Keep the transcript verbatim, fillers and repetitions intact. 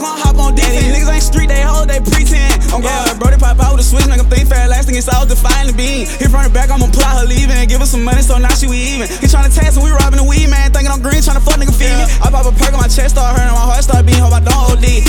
I'ma hop on defense. These niggas ain't street, they hold, they pretend. I'm yeah. going, Brody pop out with a switch, make him think fast, lasting, it's all defying the beam. Hit front and back, I'ma plot her leaving. Give her some money, so now she we even. He tryna tax and we robbing the weed, man. Thinking I'm green, tryna fuck nigga feed me. I pop a perk on my chest, start hurting, my heart start beating, hope I don't O D.